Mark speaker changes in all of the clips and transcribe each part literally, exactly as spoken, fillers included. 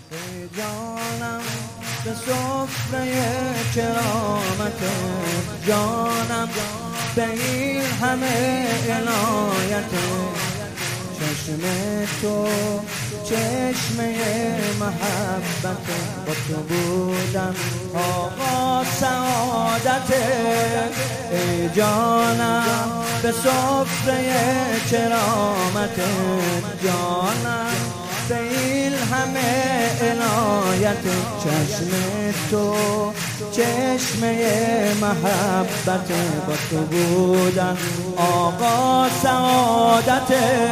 Speaker 1: ای جانم به سفره کرامت، جانم به این همه عنایت. چشم تو چشمه محبت، با تو بودم آقا سعادت. ای جانم به سفره کرامت، جانم به این همه عنایت. چشم تو چشمه محبت، با تو بودن آقا سعادت.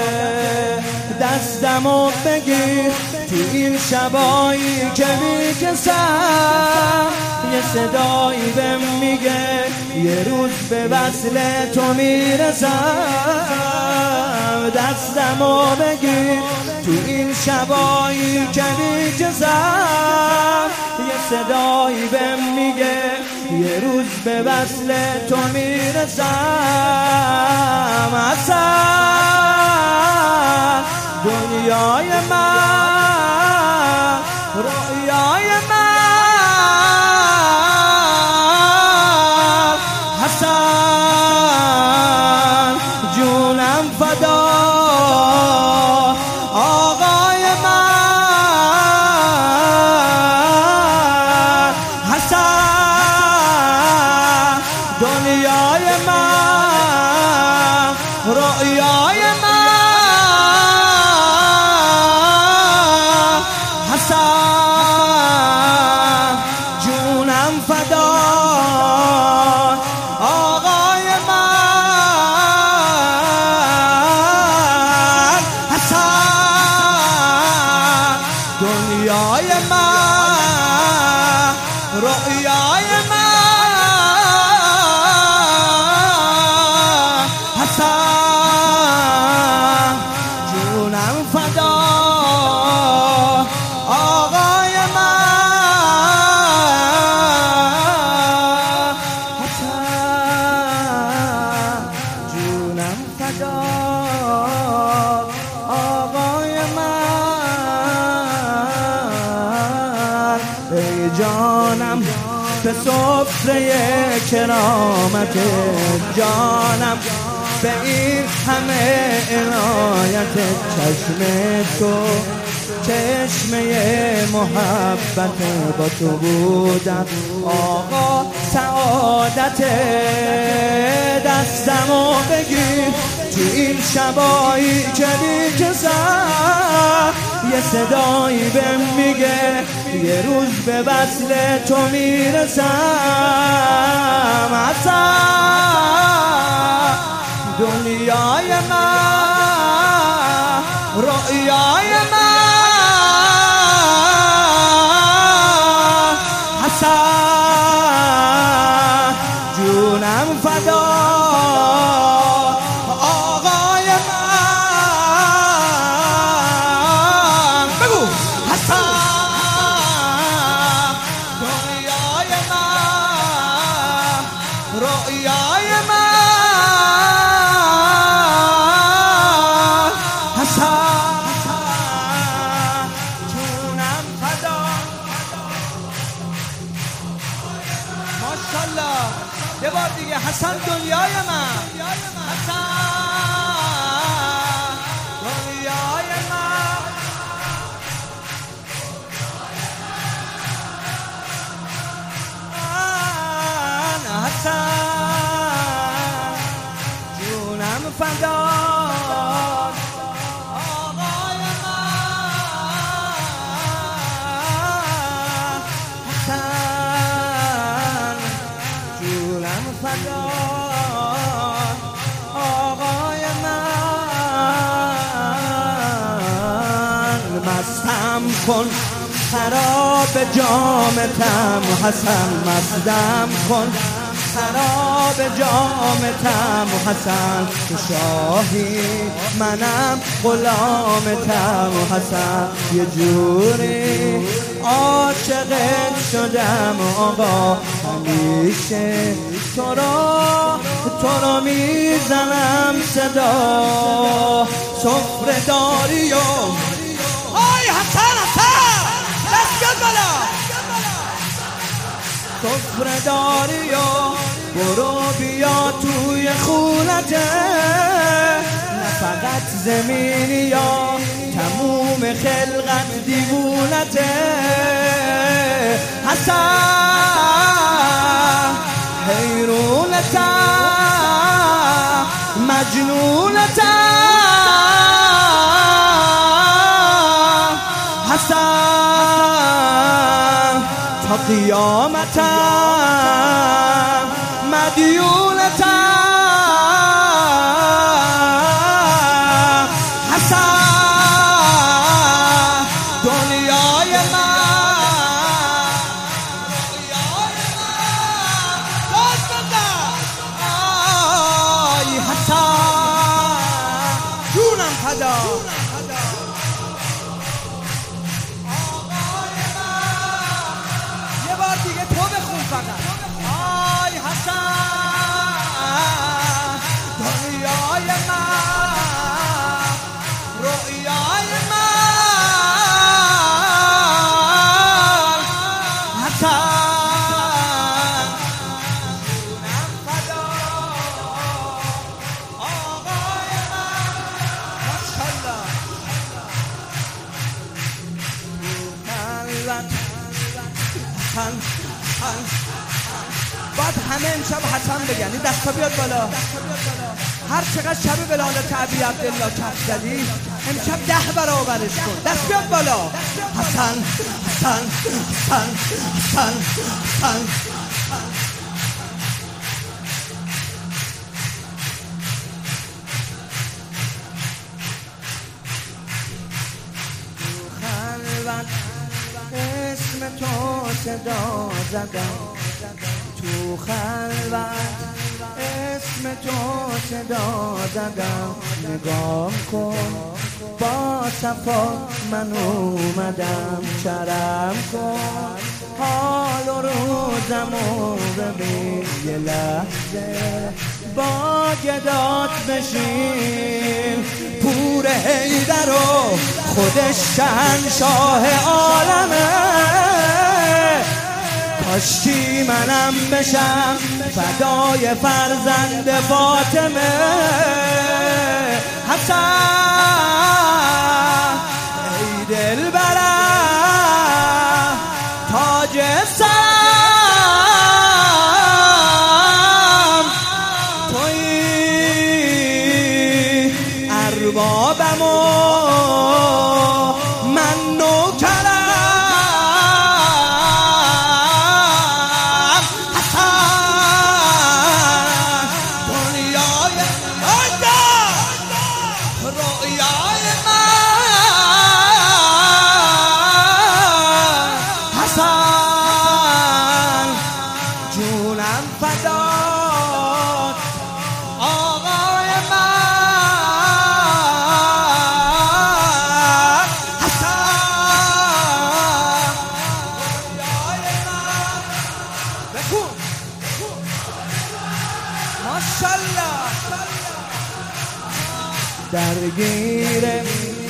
Speaker 1: دستمو بگیر تو این شبایی که میکشم، یه صدایی بهم میگه یه روز به وصل تو میرسم. دستمو بگیر تو این شبایی که میکشم، یه صدایی بهم میگه یه روز به وصل تو میرسم. حسن دنیای من، رویای من، حسن جونم فدا آقای من. حسن دنیای من، رویای من، حسن جونم فدا آقای من. حسن دنیای من، رویای من، حسن جونم فدا آقای من. حسن جونم فدا آقای من. ای جانم به سفره کرامت، جانم به این همه عنایت. چشم تو چشمه محبت، با تو بودم آقا سعادت. دستمو بگیر تو این شبایی که میکشم، یه صدایی بهم میگه یه روز به وصل تو میرسم. حسن دنیای من، رویای من، حسن جونم فدا آقای من. بگو حسن دنیای من، رویای من، ماشاءالله. یه بار دیگه حسن دنیای من، حسن دنیای من، حسن جونم فدا آقای من. حسن جونم فدا آقای من. مستم کن خراب جامتم حسن، مستم کن خراب جامتم حسن. تو شاهی منم غلامتم حسن. یه جوری عاشقت شدم آقا، همیشه تو را تو را میزنم صدا. سفره داری و آی حسن حسن سفره داری و برو بیا توی خونته، نه فقط زمینی یا تموم خلقت دیوونته. حسن حیرونته مجنونته، حسن تا قیامته مدیونته. حسن دنیای من دنیای من باز بزن. آی حسن جونم فدا، یه بار دیگه تو بخون فقط. آی حسن دنیای من رویای من، حسن جونم فدا آقای من. ماشاءالله حسن حسن باید همه امشب حسن بگن. این دستا بیاد بالا. هر چقدر شب ولادت ابی عبدالله کف زدی امشب ده برابرش کن. دست بیاد بالا. حسن حسن حسن حسن حسن اسم تو صدا زدم تو خلوت، اسم تو صدا زدم. نگاه کن با صفا من اومدم، شرم کن حال و روزمو ببین. یه لحظه با گدات بشین، پور حیدر و خودش شهنشاه عالمه. کاشکی منم بشم فدای فرزند فاطمه. حسن ای دلبرم تاج سرم، تویی اربابم و من نوکرم. جونم فدات آقای من، حسن دنیای من. بکن ماشالله. درگیرم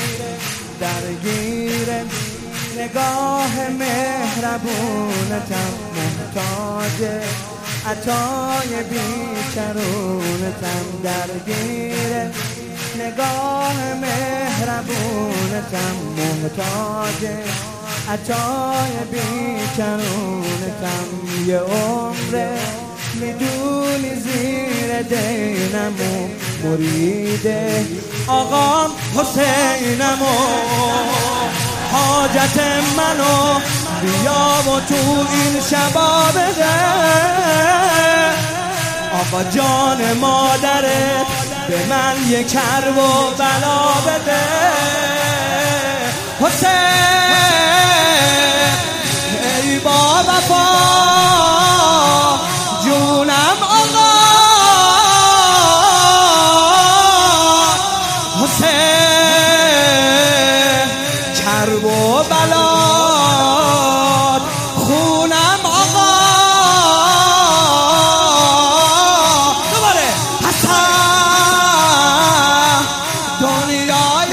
Speaker 1: درگیرم نگاه مهربونتم، محتاج عطای بیکرونتم. درگیر نگاه مهربونتم، محتاج عطای بیکرونتم. یه عمره میدونی زیر دینمو مرید آقام حسینمو. حاجت منو بیا و تو این شبا بده، آقا جان مادرت به من یه کرب و بلا بده. حسین ای با وفا جونم آقا، حسین کرب و بلاد خونم آقا. دوباره حسن دنیای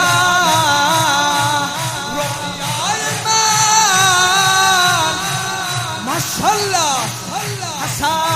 Speaker 1: من رویای من، ماشالله. سر